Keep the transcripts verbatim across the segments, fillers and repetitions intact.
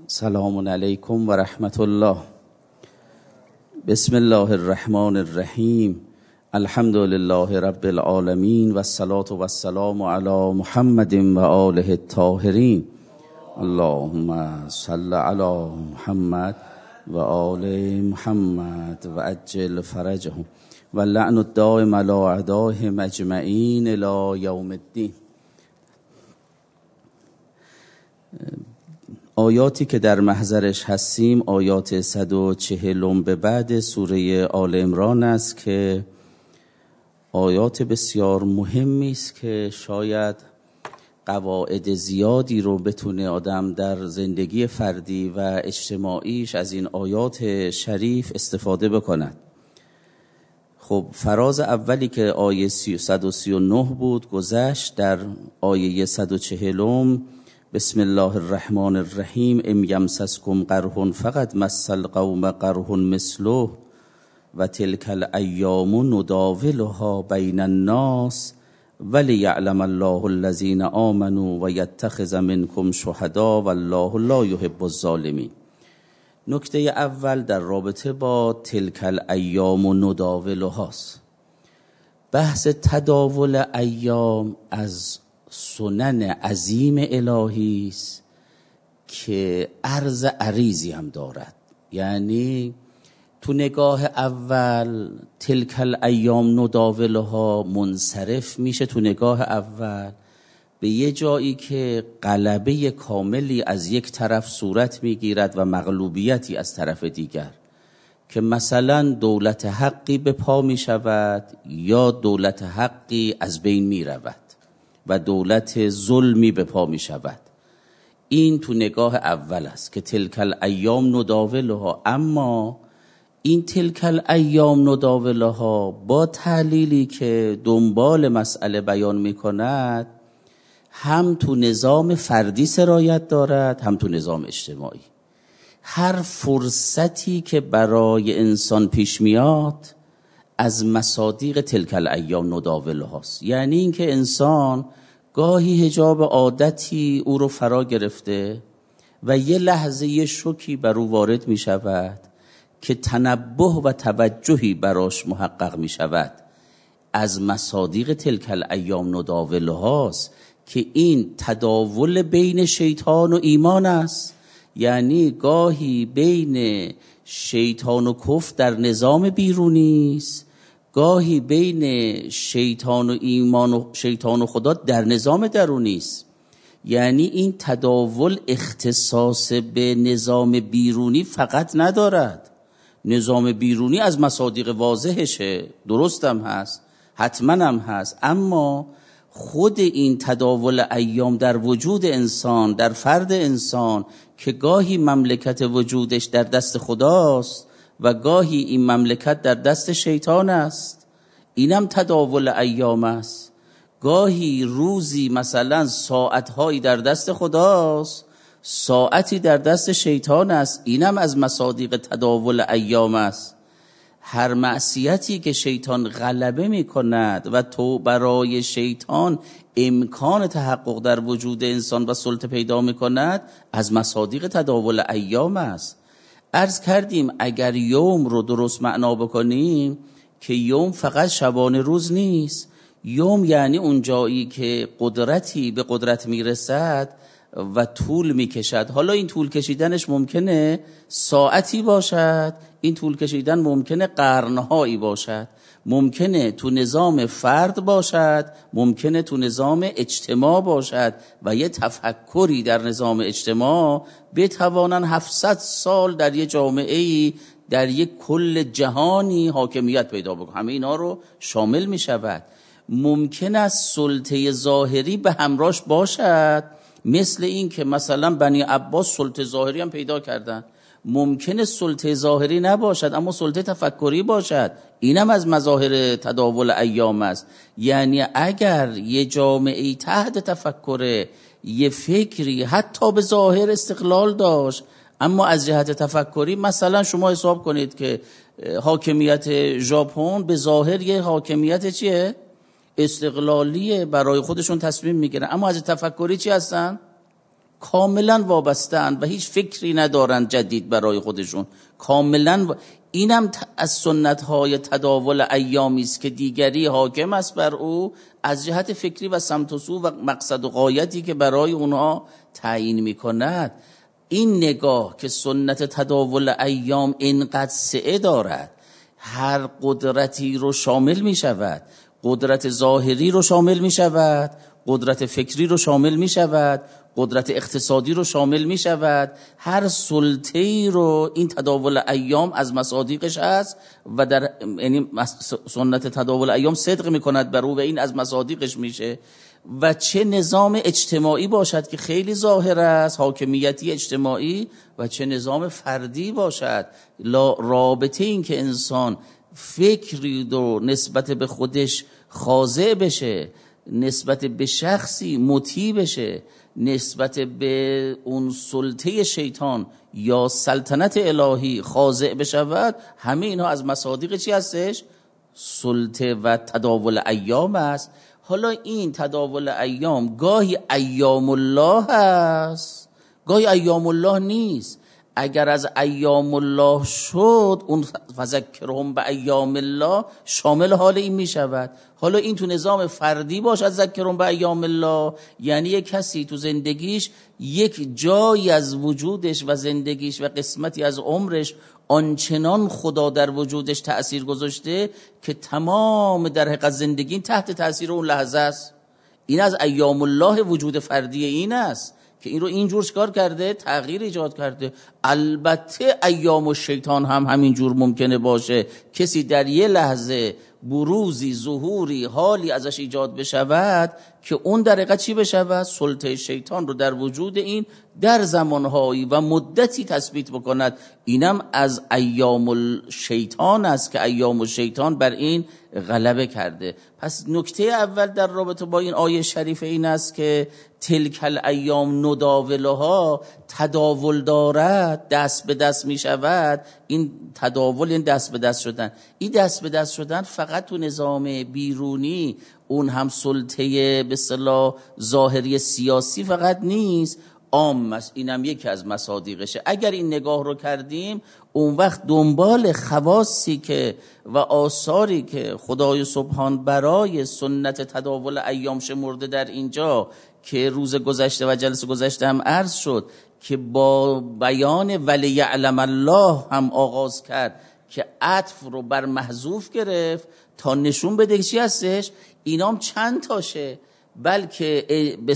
سلام علیکم و رحمت الله. بسم الله الرحمن الرحیم. الحمد لله رب العالمین و الصلاة و السلام علی محمد و آله الطاهرین. اللهم صل علی محمد و آل محمد و عجل فرجهم و لعن الدائم علی اعدائهم اجمعین الی یوم الدین. آیاتی که در محضرش هستیم آیات صد و چهل به بعد سوره آل عمران است که آیات بسیار مهمی است که شاید قواعد زیادی رو بتونه آدم در زندگی فردی و اجتماعیش از این آیات شریف استفاده بکند. خب فراز اولی که آیه صد و سی و نه بود گذشت. در آیه صد و چهل بسم الله الرحمن الرحیم ام یمسسکم قرح فقد مس القوم قرح مثله و تلک الایام نداولها بین الناس ولیعلم الله الذین آمنوا و یتخذ منکم شهدا والله لا یحب الظالمین. نکته اول در رابطه با تلک الایام نداولها است. بحث تداول ایام از سنن عظیم الهی است که عرض عریضی هم دارد. یعنی تو نگاه اول تلک الایام نداولها منصرف میشه تو نگاه اول به یه جایی که غلبه کاملی از یک طرف صورت میگیرد و مغلوبیتی از طرف دیگر، که مثلا دولت حقی به پا میشود یا دولت حقی از بین میرود و دولت ظلمی به پا می شود. این تو نگاه اول است که تلک الایام نداولها. اما این تلک الایام نداولها با تعلیلی که دنبال مسئله بیان می کند هم تو نظام فردی سرایت دارد هم تو نظام اجتماعی. هر فرصتی که برای انسان پیش میاد از مصادیق تلک الایام نداولها است. یعنی اینکه انسان گاهی حجاب عادتی او رو فرا گرفته و یه لحظه یه شوکی بر او وارد می شود که تنبه و توجهی براش محقق می شود. از مصادیق تلک الایام نداولها است که این تداول بین شیطان و ایمان است. یعنی گاهی بین شیطان و کفر در نظام بیرونی است، گاهی بین شیطان و ایمان و شیطان و خدا در نظام درونی است. یعنی این تداول اختصاص به نظام بیرونی فقط ندارد. نظام بیرونی از مصادیق واضحشه، درستم هست، حتما هم هست، اما خود این تداول ایام در وجود انسان، در فرد انسان، که گاهی مملکت وجودش در دست خداست و گاهی این مملکت در دست شیطان است، اینم تداول ایام است. گاهی روزی مثلا ساعتهایی در دست خداست، ساعتی در دست شیطان است، اینم از مصادیق تداول ایام است. هر معصیتی که شیطان غلبه می کند و تو برای شیطان امکان تحقق در وجود انسان و سلطه پیدا می کند از مصادیق تداول ایام است. عرض کردیم اگر یوم رو درست معنا بکنیم که یوم فقط شبانه روز نیست. یوم یعنی اون جایی که قدرتی به قدرت میرسد و طول میکشد. حالا این طول کشیدنش ممکنه ساعتی باشد، این طول کشیدن ممکنه قرنهایی باشد، ممکنه تو نظام فرد باشد، ممکنه تو نظام اجتماع باشد و یه تفکری در نظام اجتماع بتوانن هفتصد سال در یه جامعه‌ای، در یک کل جهانی حاکمیت پیدا بکنه. همه اینا رو شامل می شود. ممکن است سلطه ظاهری به همراهش باشد، مثل این که مثلا بنی عباس سلطه ظاهری هم پیدا کردن. ممکنه سلطه ظاهری نباشد اما سلطه تفکری باشد. اینم از مظاهر تداول ایام است. یعنی اگر یه جامعه تحت تفکر یه فکری حتی به ظاهر استقلال داشت اما از جهت تفکری، مثلا شما حساب کنید که حاکمیت ژاپن به ظاهر یه حاکمیت چیه؟ استقلالیه، برای خودشون تصمیم میگیرن، اما از تفکری چی هستن؟ کاملا وابسته‌اند و هیچ فکری ندارن جدید برای خودشون. کاملا و... اینم از سنت‌های تداول ایامی است که دیگری حاکم است بر او از جهت فکری و سمت و سو و مقصد و غایتی که برای اونها تعیین می‌کند. این نگاه که سنت تداول ایام اینقدر سعه دارد، هر قدرتی رو شامل می شود، قدرت ظاهری رو شامل می شود، قدرت فکری رو شامل می شود، قدرت اقتصادی رو شامل می شود، هر سلطه‌ای رو این تداول ایام از مصادیقش هست و در یعنی سنت تداول ایام صدق می کند بر او و این از مصادیقش میشه. و چه نظام اجتماعی باشد که خیلی ظاهر است، حاکمیتی اجتماعی، و چه نظام فردی باشد، رابطه این که انسان فکری رو نسبت به خودش خاضع بشه، نسبت به شخصی مطیع بشه، نسبت به اون سلطه شیطان یا سلطنت الهی خاضع بشود، همه اینها از مصادیق چی هستش؟ سلطه و تداول ایام است. حالا این تداول ایام گاهی ایام الله است، گاهی ایام الله نیست. اگر از ایام الله شد اون فذکرهم به ایام الله شامل حال این می شود. حالا این تو نظام فردی باشه از ذکرهم به ایام الله، یعنی یک کسی تو زندگیش یک جایی از وجودش و زندگیش و قسمتی از عمرش آنچنان خدا در وجودش تأثیر گذاشته که تمام در حقیقت زندگی تحت تأثیر اون لحظه است. این از ایام الله وجود فردی این است که این رو اینجور چکار کرده، تغییر ایجاد کرده. البته ایام الشیطان هم همینجور ممکنه باشه، کسی در یه لحظه بروزی، ظهوری، حالی ازش ایجاد بشود که اون در حقیقت چی بشود؟ سلطه شیطان رو در وجود این در زمانهایی و مدتی تثبیت بکند. اینم از ایام الشیطان است که ایام الشیطان بر این غلبه کرده. پس نکته اول در رابطه با این آیه شریفه این است که تلک الایام نداولها، تداول دارد، دست به دست می شود. این تداول، این دست به دست شدن، این دست به دست شدن فقط تو نظام بیرونی، اون هم سلطه به اصطلاح ظاهری سیاسی فقط نیست، عام است. اینم یکی از مصادیقشه. اگر این نگاه رو کردیم اون وقت دنبال خواصی که و آثاری که خدای سبحان برای سنت تداول ایام شمرده در اینجا که روز گذشته و جلسه گذشته هم عرض شد که با بیان ولیعلم الله هم آغاز کرد که عطف رو بر محذوف گرفت تا نشون بده چی هستش. اینام چند تاشه، بلکه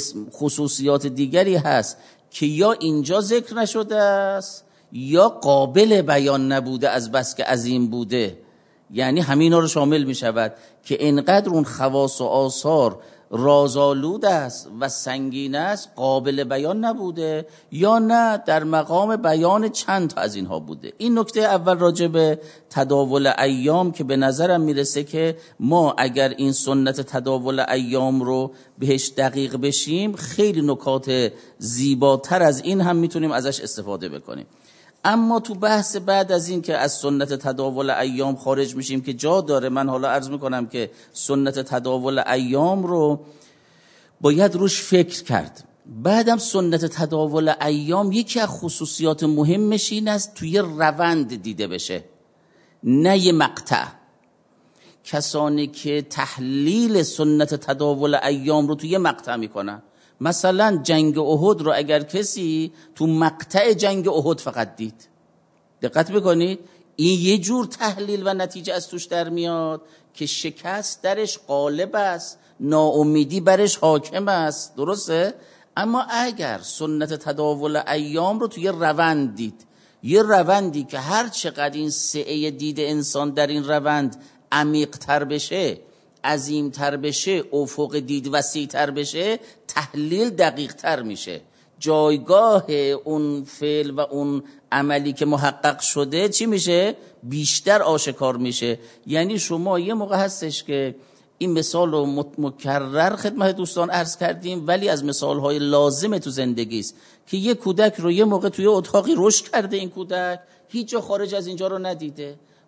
خصوصیات دیگری هست که یا اینجا ذکر نشده است یا قابل بیان نبوده از بس که عظیم بوده. یعنی همینا رو شامل می شود که اینقدر اون خواص و آثار رازآلود است و سنگین است، قابل بیان نبوده، یا نه در مقام بیان چند تا از اینها بوده. این نکته اول راجع به تداول ایام که به نظرم میرسه که ما اگر این سنت تداول ایام رو بهش دقیق بشیم خیلی نکات زیباتر از این هم میتونیم ازش استفاده بکنیم. اما تو بحث بعد از این که از سنت تداول ایام خارج میشیم که جا داره، من حالا عرض میکنم که سنت تداول ایام رو باید روش فکر کرد. بعدم سنت تداول ایام یکی از خصوصیات مهمش این است توی روند دیده بشه، نه یه مقطع. کسانی که تحلیل سنت تداول ایام رو توی مقطع میکنن، مثلا جنگ احد رو اگر کسی تو مقطع جنگ احد فقط دید، دقت بکنید، این یه جور تحلیل و نتیجه از توش در میاد که شکست درش غالب است، ناامیدی برش حاکم است، درسته؟ اما اگر سنت تداول ایام رو توی روند دید، یه روندی که هر چقدر این سعه دید انسان در این روند عمیق تر بشه، عظیم تر بشه، افق دید وسیع تر بشه، تحلیل دقیق تر میشه، جایگاه اون فعل و اون عملی که محقق شده چی میشه؟ بیشتر آشکار میشه. یعنی شما یه موقع هستش که این مثال رو مکرر خدمت دوستان عرض کردیم، ولی از مثالهای لازم تو زندگی است که یه کودک رو یه موقع توی اتاقی رشد کرده، این کودک هیچ جا خارج از اینجا رو ندیده،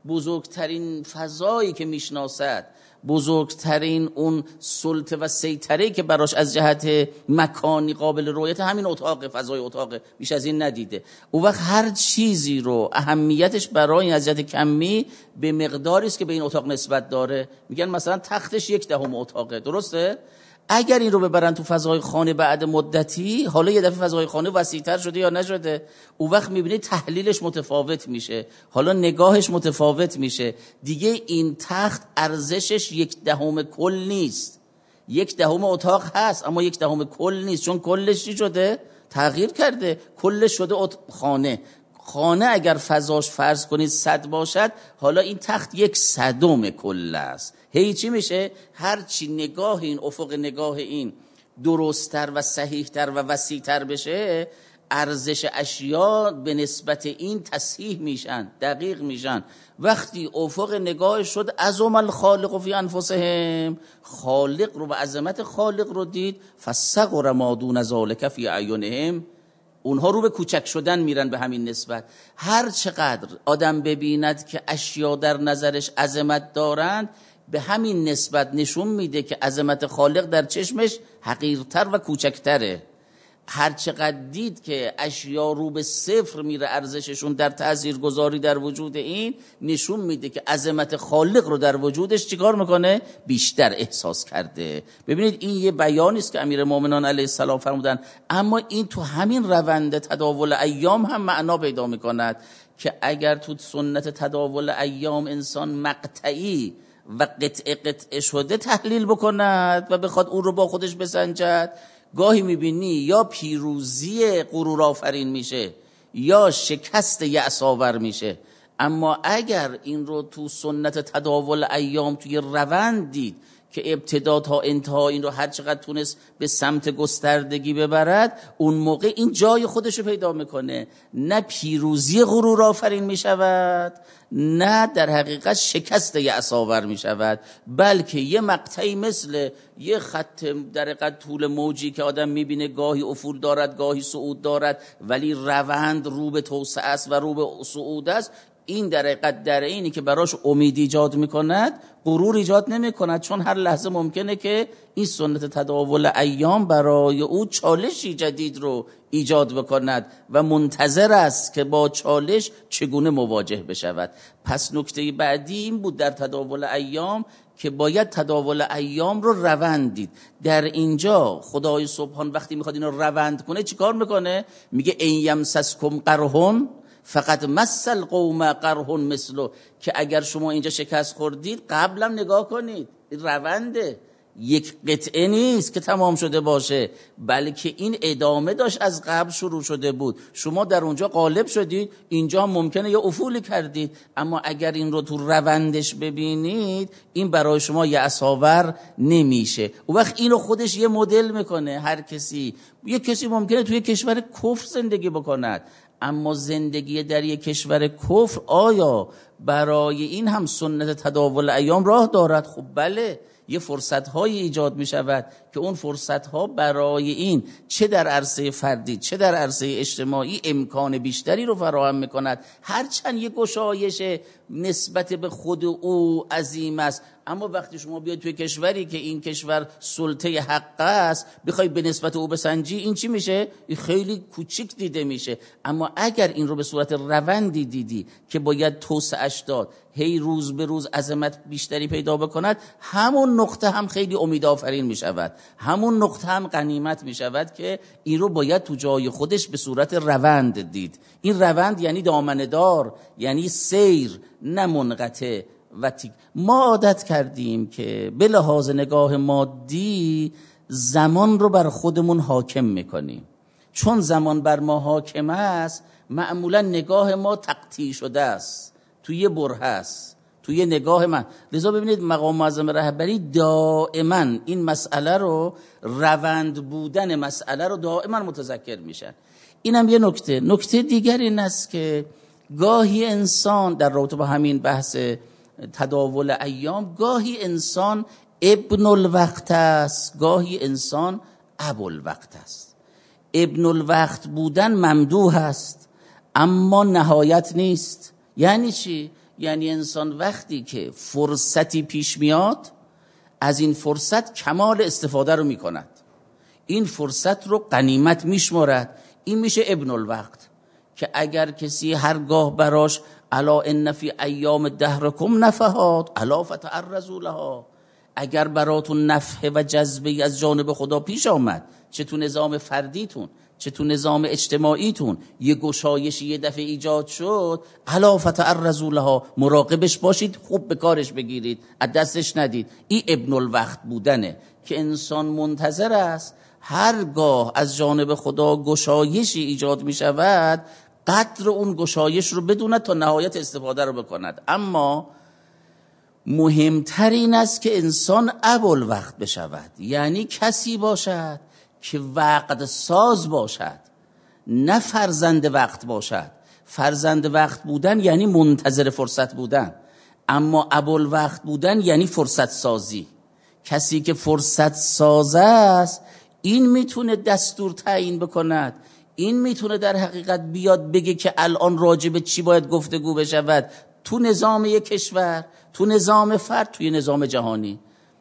بزرگترین فضایی که میشناسد، بزرگترین اون سلطه و سیطره که براش از جهت مکانی قابل رؤیت همین اتاق، فضای اتاق، بیش از این ندیده. اون وقت هر چیزی رو اهمیتش برای این از جهت کمی به مقداری است که به این اتاق نسبت داره. میگن مثلا تختش یک دهم اتاقه، درسته؟ اگر این رو ببرن تو فضای خانه بعد مدتی، حالا یه دفعه فضای خانه وسیع‌تر شده یا نشده، اون وقت میبینید تحلیلش متفاوت میشه، حالا نگاهش متفاوت میشه. دیگه این تخت ارزشش یک دهم کل نیست. یک دهم اتاق هست اما یک دهم کل نیست، چون کلش چی شده؟ تغییر کرده، کلش شده خانه. خانه اگر فضاش فرض کنید صد باشد، حالا این تخت یک صدم کل است. هی چی میشه؟ هرچی نگاه این افق نگاه این درستتر و صحیحتر و وسیعتر بشه، ارزش اشیا به نسبت این تصحیح میشن، دقیق میشن. وقتی افق نگاه شد عظم الخالق فی انفسهم، خالق رو و عظمت خالق رو دید، فصغر ما دون ذلک فی اعینهم، اونها رو به کوچک شدن میرن به همین نسبت. هر چقدر آدم ببیند که اشیا در نظرش عظمت دارند، به همین نسبت نشون میده که عظمت خالق در چشمش حقیرتر و کوچکتره. هر چقدر دید که اشیا رو به صفر میره ارزششون در تاثیرگذاری در وجود این، نشون میده که عظمت خالق رو در وجودش چیکار میکنه؟ بیشتر احساس کرده. ببینید این یه بیانی است که امیرالمومنین علیه السلام فرمودن، اما این تو همین روند تداول ایام هم معنا پیدا میکند که اگر تو سنت تداول ایام انسان مقطعی و قطعه قطعه شده تحلیل بکند و بخواد اون رو با خودش بسنجد، گاهی میبینی یا پیروزی غرور آفرین میشه یا شکست یأس آور میشه. اما اگر این رو تو سنت تداول ایام توی روند دید که ابتدا تا انتها این رو هر چقدر تونست به سمت گستردگی ببرد، اون موقع این جای خودش رو پیدا میکنه. نه پیروزی غرور آفرین میشود، نه در حقیقت شکست یأس آور میشود، بلکه یه مقطعی مثل یه خط در حقیقت طول موجی که آدم میبینه گاهی افول دارد گاهی صعود دارد، ولی روند رو به توسعه است و رو به صعود است. این در حقیقت در اینی که براش امید ایجاد میکند، غرور ایجاد نمیکند، چون هر لحظه ممکنه که این سنت تداول ایام برای او چالشی جدید رو ایجاد بکند و منتظر است که با چالش چگونه مواجه بشود. پس نکته بعدی این بود در تداول ایام که باید تداول ایام رو روند دید. در اینجا خدای سبحان وقتی میخواد این رو روند کنه چیکار میکنه؟ میگه این یمسسکم قرحون فقط مثل قوم قرحون مثلو، که اگر شما اینجا شکست خوردید قبلا نگاه کنید، رونده، یک قطعه نیست که تمام شده باشه، بلکه این ادامه داشت، از قبل شروع شده بود. شما در اونجا غالب شدید، اینجا ممکنه یه افولی کردید، اما اگر این رو تو روندش ببینید این برای شما یأس آور نمیشه. اون وقت اینو خودش یه مدل میکنه. هر کسی، یه کسی ممکنه توی کشور کفر زندگی بکند، اما زندگی در یک کشور کفر آیا برای این هم سنت تداول ایام راه دارد؟ خب بله، یه فرصت‌های ایجاد می شود که اون فرصت‌ها برای این چه در عرصه فردی چه در عرصه اجتماعی امکان بیشتری رو فراهم می کند. هرچند یه گشایش نسبت به خود او عظیم است، اما وقتی شما بیاید توی کشوری که این کشور سلطه حق است بخوای به نسبت او بسنجی، این چی میشه؟ این خیلی کوچیک دیده میشه. اما اگر این رو به صورت روندی دیدی که باید توسعه‌اش داد، هی روز به روز عظمت بیشتری پیدا بکند، همون نقطه هم خیلی امیدآفرین میشود، همون نقطه هم غنیمت میشود که این رو باید تو جای خودش به صورت روند دید. این روند یعنی دامنه‌دار، یعنی سیر، نه منقطع. و ما عادت کردیم که به لحاظ نگاه مادی زمان رو بر خودمون حاکم میکنیم. چون زمان بر ما حاکم است، معمولا نگاه ما تقطیع شده است، توی بره است، توی نگاه من. لذا ببینید مقام معظم رهبری دائما این مسئله رو، روند بودن مسئله رو دائما متذکر میشن. اینم یه نکته. نکته دیگر این است که گاهی انسان در رابطه با همین بحث تداول ایام، گاهی انسان ابن الوقت است، گاهی انسان ابو الوقت است. ابن الوقت بودن ممدوح است اما نهایت نیست. یعنی چی؟ یعنی انسان وقتی که فرصتی پیش میاد از این فرصت کمال استفاده رو میکند، این فرصت رو غنیمت میشمارد. این میشه ابن الوقت، که اگر کسی هرگاه براش الا ان فی ایام دهرکم نفحات الا فتعرضوا لها، اگر براتون نفحه و جذبه از جانب خدا پیش آمد، چه تو نظام فردیتون چه تو نظام اجتماعیتون یه گشایشی یه دفعه ایجاد شد، الا فتعرضوا لها، مراقبش باشید، خوب به کارش بگیرید، از دستش ندید. این ابن الوقت بودنه که انسان منتظر است هرگاه از جانب خدا گشایشی ایجاد می شود قدر اون گشایش رو بدوند تا نهایت استفاده رو بکند. اما مهمتر این است که انسان ابوالوقت بشود، یعنی کسی باشد که وقت ساز باشد، نه فرزند وقت باشد. فرزند وقت بودن یعنی منتظر فرصت بودن، اما ابوالوقت بودن یعنی فرصت سازی. کسی که فرصت ساز است این میتونه دستور تعیین بکند، این میتونه در حقیقت بیاد بگه که الان راجع به چی باید گفتگو بشود تو نظام یک کشور، تو نظام فرد، توی نظام جهانی.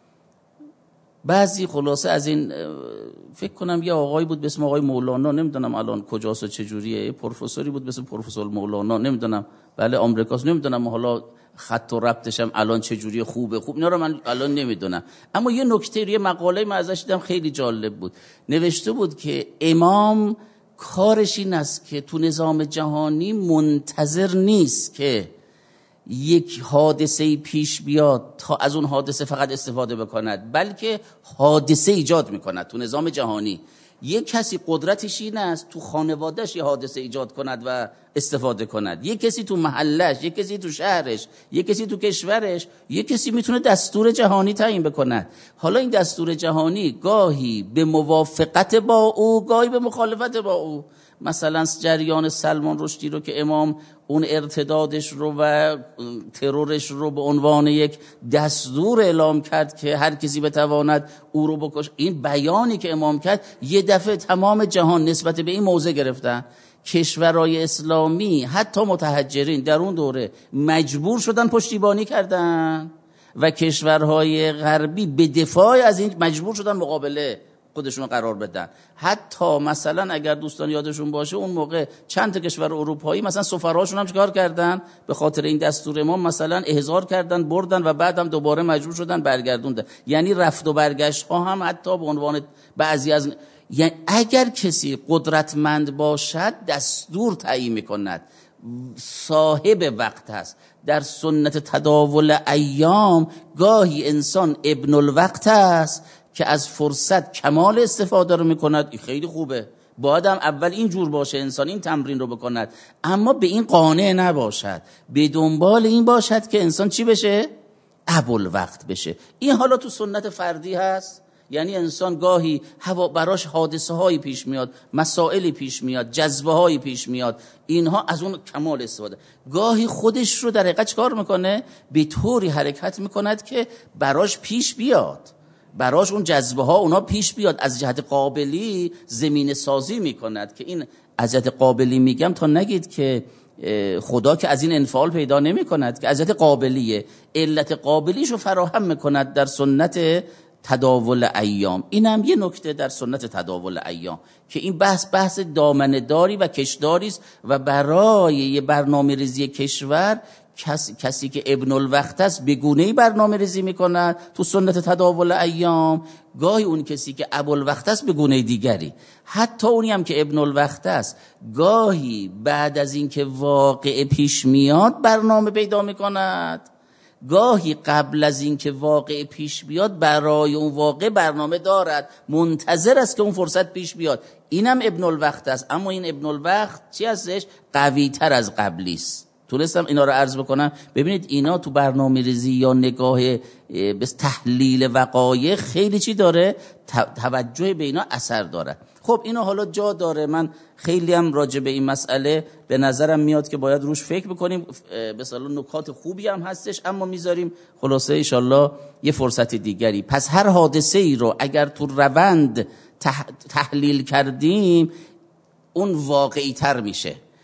بعضی خلاصه از این، فکر کنم یه آقایی بود به اسم آقای مولانا، نمیدونم الان کجاست و چجوریه، پروفسوری بود به اسم پروفسور مولانا، نمیدونم بله آمریکاست، نمیدونم حالا خط و ربطش هم الان چجوریه، خوبه خوب اینا رو من الان نمیدونم. اما یه نکته، یه مقاله من ازش دیدم خیلی جالب بود، نوشته بود که امام کارش این است که تو نظام جهانی منتظر نیست که یک حادثه پیش بیاد تا از اون حادثه فقط استفاده بکند، بلکه حادثه ایجاد میکند. تو نظام جهانی یک کسی قدرتش این است تو خانوادهش یه حادثه ایجاد کند و استفاده کند، یک کسی تو محلش، یک کسی تو شهرش، یک کسی تو کشورش، یک کسی میتونه دستور جهانی تعیین بکند. حالا این دستور جهانی گاهی به موافقت با او، گاهی به مخالفت با او. مثلا جریان سلمان رشدی رو که امام اون ارتدادش رو و ترورش رو به عنوان یک دستور اعلام کرد که هر کسی بتواند او رو بکش، این بیانی که امام کرد یه دفعه تمام جهان نسبت به این موضع گرفتن. کشورهای اسلامی حتی متحجرین در اون دوره مجبور شدن پشتیبانی کردن و کشورهای غربی به دفاع از این مجبور شدن مقابله خودشون قرار بدن. حتی مثلا اگر دوستان یادشون باشه اون موقع چند تا کشور اروپایی مثلا سفرهاشون هم چیکار کردن؟ به خاطر این دستور امام مثلا احضار کردن، بردن و بعد هم دوباره مجبور شدن برگردوندن. یعنی رفت و برگشت ها هم حتی به عنوان بعضی از، یعنی اگر کسی قدرتمند باشد دستور تعیین میکند، صاحب وقت هست. در سنت تداول ایام گاهی انسان ابن الوقت است که از فرصت کمال استفاده رو میکند. این خیلی خوبه، باید هم اول این جور باشه انسان، این تمرین رو بکند، اما به این قانع نباشد، به دنبال این باشد که انسان چی بشه؟ ابوالوقت بشه. این حالا تو سنت فردی هست، یعنی انسان گاهی هوا براش حادثه هایی پیش میاد، مسائلی پیش میاد، جذبه هایی پیش میاد، اینها از اون کمال استفاده. گاهی خودش رو در حقیقت چکار میکنه؟ به طوری حرکت میکند که براش پیش بیاد، براش اون جذبه ها اونا پیش بیاد، از جهت قابلی زمین سازی میکند. که این از جهت قابلی میگم تا نگید که خدا که از این انفعال پیدا نمی کند، که از جهت قابلیه، علت قابلیشو فراهم میکند در سنت تداول ایام. اینم یه نکته در سنت تداول ایام که این بحث بحث دامنه‌داری و کشداری است و برای یه برنامه ریزی کشور کسی, کسی که ابن الوقت است به گونه‌ای برنامه ریزی میکند تو سنت تداول ایام، گاهی اون کسی که ابوالوقت است به گونه دیگری. حتی اونی هم که ابن الوقت است گاهی بعد از اینکه واقع پیش میاد برنامه پیدا میکند، گاهی قبل از اینکه واقع پیش بیاد برای اون واقع برنامه دارد، منتظر است که اون فرصت پیش بیاد. اینم ابن الوقت است، اما این ابن الوقت چی هستش؟ قوی تر از قبلی است. تونستم اینا رو عرض بکنم. ببینید اینا تو برنامه ریزی یا نگاه به تحلیل وقایع خیلی چی داره؟ توجه به اینا اثر داره. خب اینا حالا جا داره، من خیلی هم راجع به این مسئله به نظرم میاد که باید روش فکر بکنیم، به اصطلاح نکات خوبی هم هستش، اما میذاریم خلاصه ان شاءالله یه فرصت دیگری. پس هر حادثه ای رو اگر تو روند تح... تحلیل کردیم اون واقعی تر میشه.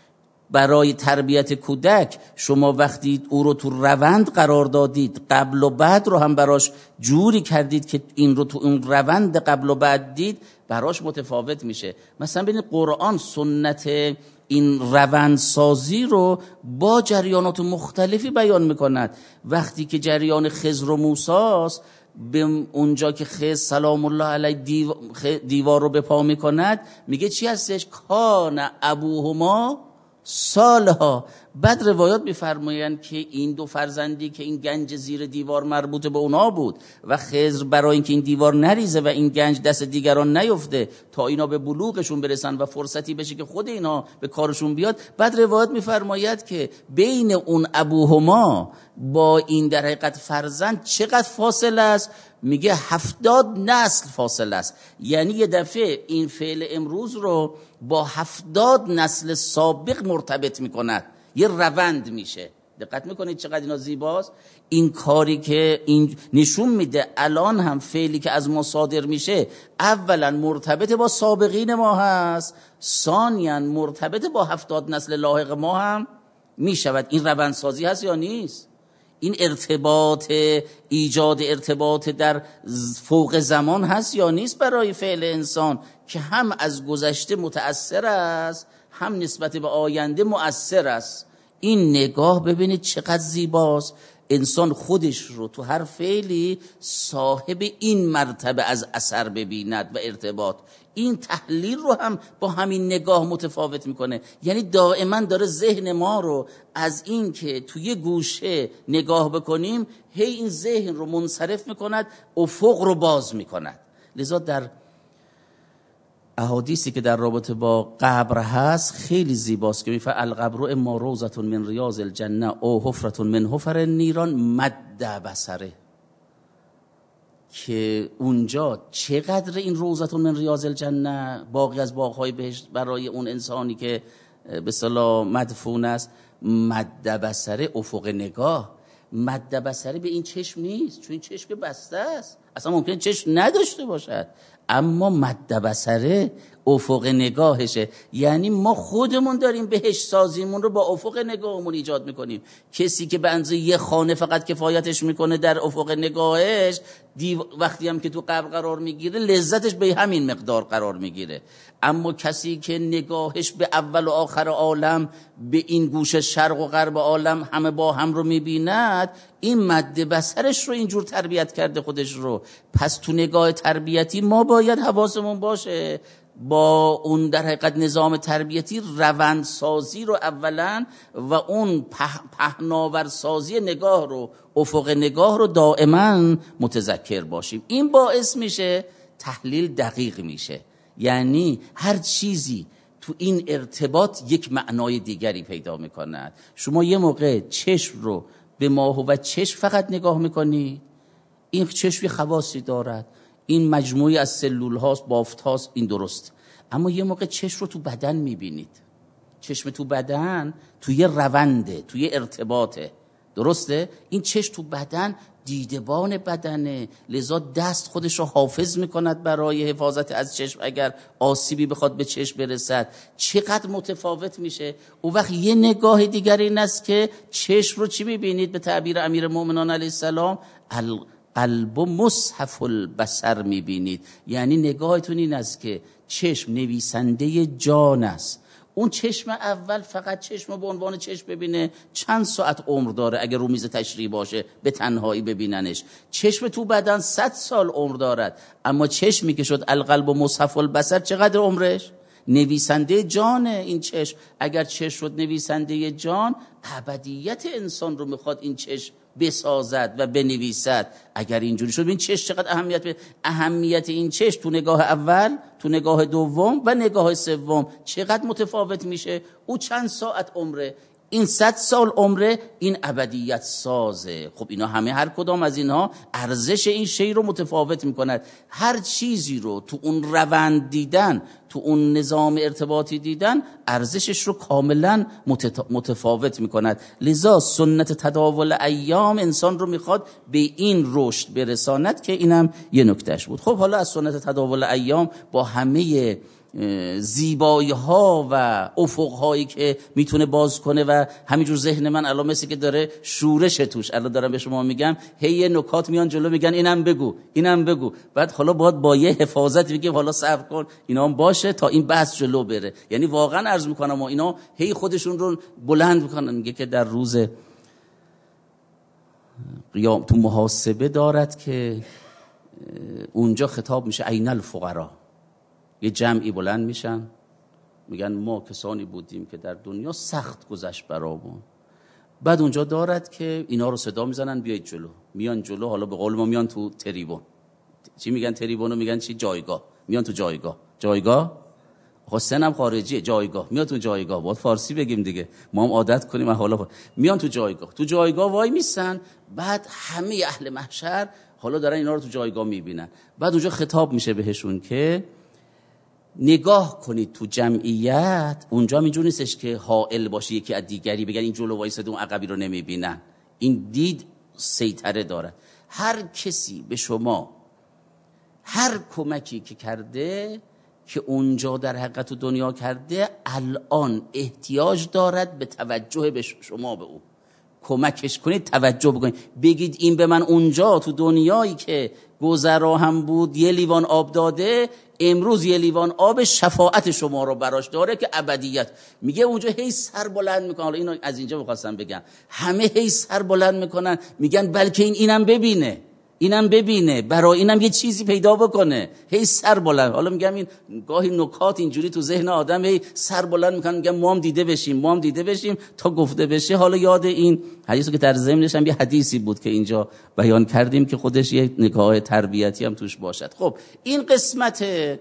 برای تربیت کودک شما وقتی او رو تو روند قرار دادید، قبل و بعد رو هم براش جوری کردید که این رو تو اون روند قبل و بعد دید، براش متفاوت میشه. مثلا ببینید قرآن سنت این روندسازی رو با جریانات مختلفی بیان میکند. وقتی که جریان خضر و موسی است، به اونجا که خضر سلام الله علیه دیو... دیوار رو به پا میکند، میگه چی هستش؟ کان ابوهما صالحا. بعد روایات میفرمایند که این دو فرزندی که این گنج زیر دیوار مربوط به اونا بود و خضر برای اینکه این دیوار نریزه و این گنج دست دیگران نیفته تا اینا به بلوغشون برسن و فرصتی بشه که خود اینا به کارشون بیاد، بعد روایات میفرماید که بین اون ابوهما با این در حقیقت فرزند چقدر فاصله است؟ میگه هفتاد نسل فاصله است. یعنی یه دفعه این فعل امروز رو با هفتاد نسل سابق مرتبط میکند، یه روند میشه. دقت میکنید چقدر اینا زیباست؟ این کاری که این نشون میده الان هم فعلی که از ما صادر میشه اولا مرتبط با سابقین ما هست، ثانیاً مرتبط با هفتاد نسل لاحق ما هم میشود. این روندسازی هست یا نیست؟ این ارتباط، ایجاد ارتباط در فوق زمان هست یا نیست برای فعل انسان که هم از گذشته متأثر است هم نسبت به آینده مؤثر است. این نگاه ببینید چقدر زیباست. انسان خودش رو تو هر فعلی صاحب این مرتبه از اثر ببیند و ارتباط. این تحلیل رو هم با همین نگاه متفاوت میکنه. یعنی دائما داره ذهن ما رو از این که توی گوشه نگاه بکنیم، هی این ذهن رو منصرف میکند، افق رو باز میکند. لذا در احادیثی که در رابطه با قبر هست خیلی زیباست که میفرماید القبر اما روضة من ریاض الجنه او حفرة من حفر النیران مد بصره. که اونجا چقدر این روضة من ریاض الجنه، باقی از باغ‌های بهشت برای اون انسانی که به اصطلاح مدفون است. مد بصره افق نگاه. مد بصره به این چشم نیست، چون این چشم بسته است، اصلا ممکنه چشم نداشته باشد، اما مد بصره افق نگاهشه. یعنی ما خودمون داریم بهشت سازیمون رو با افق نگاهمون ایجاد میکنیم. کسی که به اندازه یه خانه فقط کفایتش میکنه در افق نگاهش، وقتی هم که تو قبر قرار میگیره لذتش به همین مقدار قرار میگیره. اما کسی که نگاهش به اول و آخر عالم، به این گوشه شرق و غرب عالم همه با هم رو میبیند، این مد بصرش رو اینجور تربیت کرده خودش رو. پس تو نگاه تربیتی ما باید حواسمون باشه با اون در حقیقت نظام تربیتی روندسازی رو اولا و اون پهناورسازی نگاه رو، افق نگاه رو دائما متذکر باشیم. این باعث میشه تحلیل دقیق میشه. یعنی هر چیزی تو این ارتباط یک معنای دیگری پیدا میکند. شما یه موقع چشم رو به ماه و چشم فقط نگاه میکنید، این چشمی خواصی دارد، این مجموعی از سلول هاست، بافت هاست، این درست. اما یه موقع چشم رو تو بدن میبینید. چشم تو بدن توی رونده، توی ارتباطه، درسته؟ این چشم تو بدن دیدبان بدنه، لذا دست خودش رو حافظ میکند برای حفاظت از چشم اگر آسیبی بخواد به چشم برسد. چقدر متفاوت میشه. اون وقت یه نگاه دیگر این است که چشم رو چی میبینید؟ به تعبیر امیر مومنان علیه السلام قلب و مصحف البصر میبینید. یعنی نگاهتون این است که چشم نویسنده جان است. اون چشم اول فقط چشم به عنوان چشم ببینه چند ساعت عمر داره اگر رو میز تشریح باشه به تنهایی ببیننش. چشم تو بدن صد سال عمر دارد، اما چشمی که شد القلب و مصحف البصر چقدر عمرش؟ نویسنده جانه این چشم. اگر چشم شد نویسنده جان، ابدیت انسان رو میخواد این چشم بسازد و بنویسد. اگر اینجوری شد این چشم چقدر اهمیت به اهمیت این چشم تو نگاه اول، تو نگاه دوم و نگاه سوم چقدر متفاوت میشه. او چند ساعت عمره، این صد سال عمره، این ابدیت سازه. خب اینا همه هر کدام از اینها ارزش این شی رو متفاوت میکند. هر چیزی رو تو اون روند دیدن، تو اون نظام ارتباطی دیدن، ارزشش رو کاملا متفاوت میکند. لذا سنت تداول ایام انسان رو میخواد به این رشد برساند که اینم یه نکتهش بود. خب حالا از سنت تداول ایام با همه زیبایی ها و افق هایی که میتونه باز کنه و همینجور ذهن من الان مثل که داره شورش توش. الان دارم به شما میگم هی نکات میان جلو میگن اینم بگو اینم بگو، بعد حالا باید با یه حفاظت بگیم حالا صبر کن اینا هم باشه تا این بحث جلو بره. یعنی واقعا عرض میکنم و اینا هی خودشون رو بلند میکنن. میگه که در روز قیام تو محاسبه دارد که اونجا خطاب میشه عین الفقرا، یه جمعی بلند میشن میگن ما کسانی بودیم که در دنیا سخت گذشت برامون. بعد اونجا دارد که اینا رو صدا میزنن بیایید جلو، میان جلو، حالا به قول ما میان تو تریبون. چی میگن تریبونو؟ میگن چی؟ جایگاه. میان تو جایگاه. جایگاه حسینم خارجیه، جایگاه. میاد تو جایگاه، باید فارسی بگیم دیگه، ما هم عادت کنیم. حالا میان تو جایگاه، تو جایگاه وای میسن. بعد همه اهل محشر حالا دارن اینا رو تو جایگاه میبینن. بعد اونجا خطاب میشه بهشون که نگاه کنید تو جمعیت، اونجا اینجور نیستش که حائل باشه یکی از دیگری بگن این جلو وایساده اون عقبی رو نمیبینن. این دید سیطره داره. هر کسی به شما هر کمکی که کرده که اونجا در حقیقت دنیا کرده، الان احتیاج دارد به توجه به شما، به او کمکش کنید، توجه بکنید، بگید این به من اونجا تو دنیایی که گذرا هم بود یه لیوان آب داده، امروز یه لیوان آب شفاعت شما رو براش داره که ابدیت. میگه اونجا هی سر بلند میکنن. حالا اینو از اینجا می‌خواستم بگم، همه هی سر بلند میکنن میگن بلکه این اینم ببینه، اینم ببینه، برای اینم یه چیزی پیدا بکنه، هی سر بلند. حالا میگم این گاهی نکات اینجوری تو ذهن آدم هی سر بلند میکنن، میگم ما هم دیده بشیم، ما هم دیده بشیم تا گفته بشه. حالا یاد این حدیثو که در ضمنش هم یه حدیثی بود که اینجا بیان کردیم که خودش یه نگاه تربیتی هم توش باشد. خب این قسمت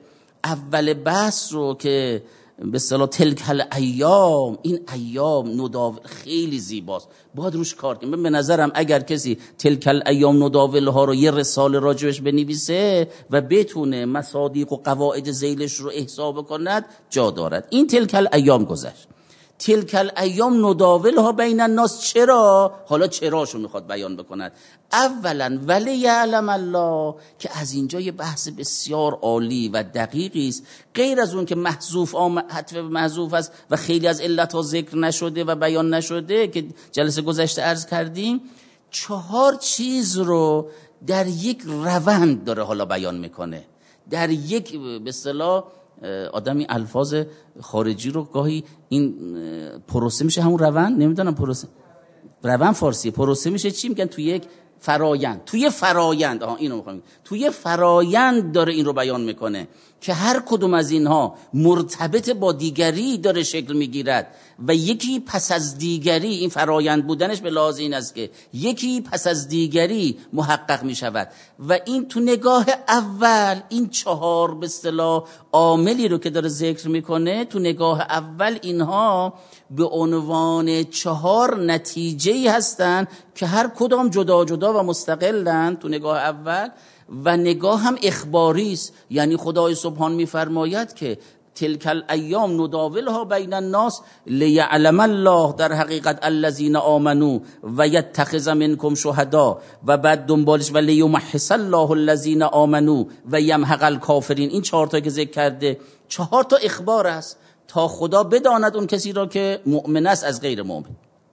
اول بحث رو که به اصطلاح تلک الایام، این ایام نداول خیلی زیباست، باید روش کار کنیم. به نظرم اگر کسی تلک الایام نداول ها رو یه رساله راجبش بنویسه و بتونه مصادیق و قواعد ذیلش رو احصا کند، جا دارد. این تلک الایام گذشت. تلک الایام نداول ها بین الناس. چرا؟ حالا چراشو میخواد بیان بکند. اولا ولی یعلم الله، که از اینجا یه بحث بسیار عالی و دقیقی است، غیر از اون که محذوف حذف محذوف است و خیلی از علتها ذکر نشده و بیان نشده که جلسه گذشته عرض کردیم. چهار چیز رو در یک روند داره حالا بیان میکنه، در یک به اصطلاح آدمی الفاظ خارجی رو گاهی این پروسه میشه همون روند، نمیدونم پروسه روند فارسی پروسه میشه چی میگن؟ توی یک فرایند، توی فرایند آها اینو میخوام توی فرایند داره این رو بیان میکنه که هر کدوم از اینها مرتبط با دیگری داره شکل میگیرد و یکی پس از دیگری، این فرایند بودنش به لحاظ این است که یکی پس از دیگری محقق میشود. و این تو نگاه اول این چهار به اصطلاح عاملی رو که داره ذکر میکنه، تو نگاه اول اینها به عنوان چهار نتیجه‌ای هستن که هر کدام جدا جدا و مستقلن تو نگاه اول، و نگاه هم اخباری است. یعنی خدای سبحان میفرماید که تلک الایام نداولها بین الناس لیعلم الله، در حقیقت الذین آمنوا و یتخذ منکم شهدا، و بعد دنبالش و لیمحص الله الذین آمنوا و یمحق الکافرین. این چهار تا که ذکر کرده، چهار تا اخبار است تا خدا بداند اون کسی را که مؤمن است از غیر مؤمن،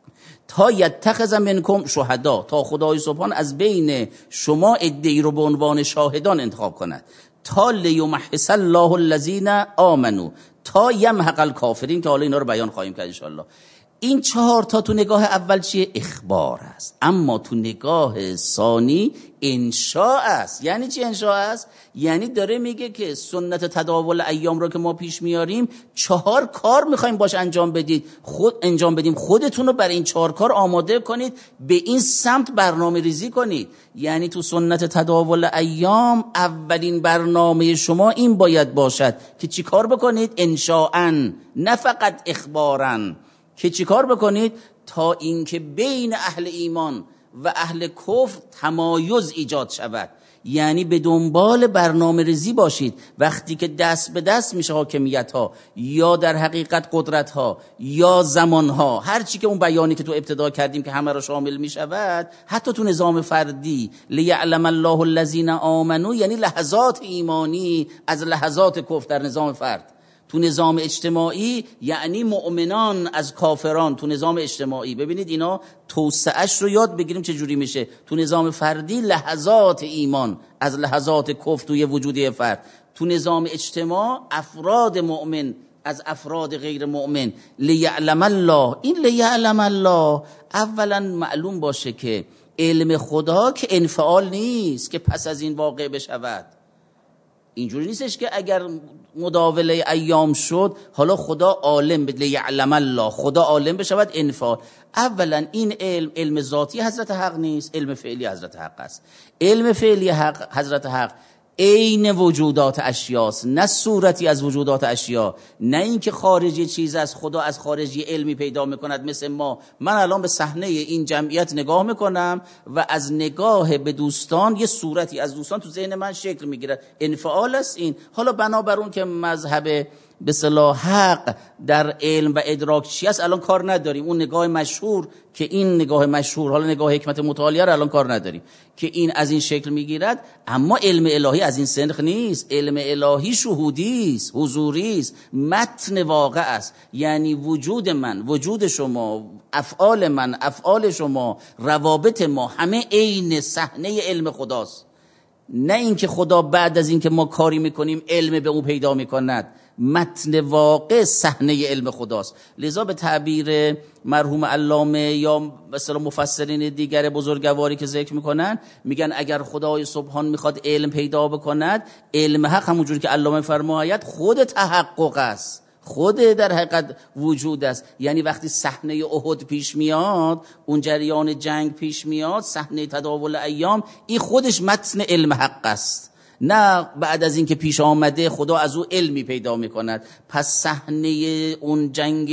تا یتخذ منکم شهدا، تا خدای سبحان از بین شما عده‌ای رو به عنوان شاهدان انتخاب کند، تا لیمحص الله الذین آمنوا، تا یمحق الکافرین که حالا اینا رو بیان خواهیم کرد ان شاء الله. این چهار تا تو نگاه اول چیه؟ اخبار است. اما تو نگاه ثانی انشاء است. یعنی چی انشاء است؟ یعنی داره میگه که سنت تداول ایام رو که ما پیش میاریم، چهار کار میخوایم باش انجام بدید، خود انجام بدیم، خودتون رو برای این چهار کار آماده کنید، به این سمت برنامه ریزی کنید. یعنی تو سنت تداول ایام اولین برنامه شما این باید باشد که چی کار بکنید؟ انشاءً، نه فقط اخباراً. که چی کار بکنید؟ تا اینکه بین اهل ایمان و اهل کفر تمایز ایجاد شود. یعنی به دنبال برنامه ریزی باشید. وقتی که دست به دست میشه حاکمیت ها یا در حقیقت قدرت ها یا زمان ها، هر چی که اون بیانی که تو ابتدا کردیم که همه را شامل میشود، حتی تو نظام فردی، لیعلم الله الذین آمنوا، یعنی لحظات ایمانی از لحظات کفر در نظام فرد. تو نظام اجتماعی یعنی مؤمنان از کافران تو نظام اجتماعی. ببینید اینا توسعهش رو یاد بگیریم چه جوری میشه. تو نظام فردی لحظات ایمان از لحظات کفر توی وجودی فرد. تو نظام اجتماع افراد مؤمن از افراد غیر مؤمن. لیعلم الله، این لیعلم الله اولا معلوم باشه که علم خدا که انفعال نیست که پس از این واقع بشود. اینجوری نیستش که اگر مداوله ایام شد حالا خدا عالم بده، لیعلم الله خدا عالم بشود انفعال. اولا این علم علم ذاتی حضرت حق نیست، علم فعلی حضرت حق است. علم فعلی حق حضرت حق عین وجودات اشیاست، نه صورتی از وجودات اشیا، نه اینکه خارجی چیز از خدا از خارجی علمی پیدا میکند. مثل ما، من الان به صحنه این جمعیت نگاه میکنم و از نگاه به دوستان یه صورتی از دوستان تو ذهن من شکل میگیره، انفعال است این. حالا بنابر اون که مذهب به اصطلاح حق در علم و ادراک چی است الان کار نداریم. اون نگاه مشهور که این نگاه مشهور، حالا نگاه حکمت متعالیه رو الان کار نداریم که این از این شکل میگیرد. اما علم الهی از این سنخ نیست. علم الهی شهودی است، حضوری است، متن واقع است. یعنی وجود من، وجود شما، افعال من، افعال شما، روابط ما همه عین صحنه علم خداست. نه اینکه خدا بعد از اینکه ما کاری میکنیم علم به او پیدا میکند. متن واقع صحنه علم خداست. لذا به تعبیر مرحوم علامه یا مثلا مفسرین دیگر بزرگواری که ذکر میکنن، میگن اگر خدای سبحان میخواد علم پیدا بکند، علم حق همونجوری که علامه فرماید خود تحقق است، خود در حقیقت وجود است. یعنی وقتی صحنه احد پیش میاد، اون جریان جنگ پیش میاد، صحنه تداول ایام، این خودش متن علم حق است، نه بعد از اینکه پیش آمده خدا از او علمی پیدا میکند. پس صحنه اون جنگ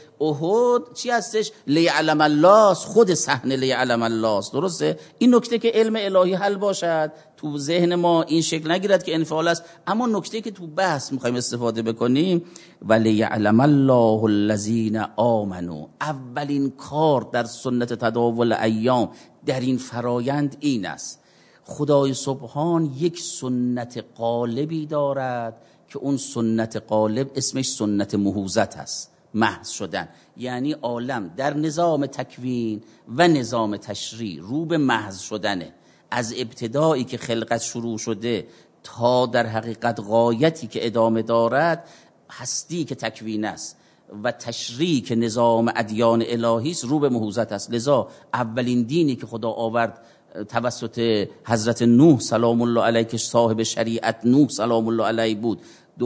احد چی هستش؟ لیعلم الله، خود صحنه لیعلم الله است. درسته؟ این نکته که علم الهی حل باشد تو ذهن ما این شکل نگیرد که انفعال است. اما نکته که تو بحث میخوایم استفاده بکنیم، ولیعلم الله الذین آمنوا، اولین کار در سنت تداول ایام در این فرایند این است. خدای سبحان یک سنت غالبی دارد که اون سنت غالب اسمش سنت مهوزت است، محض شدن. یعنی عالم در نظام تکوین و نظام تشریع رو به محض شدنه. از ابتدایی که خلقت شروع شده تا در حقیقت غایتی که ادامه دارد، هستی که تکوین است و تشریع که نظام ادیان الهی است رو به مهوزت است. لذا اولین دینی که خدا آورد توسط حضرت نوح سلام الله علیه که صاحب شریعت نوح سلام الله علیه بود،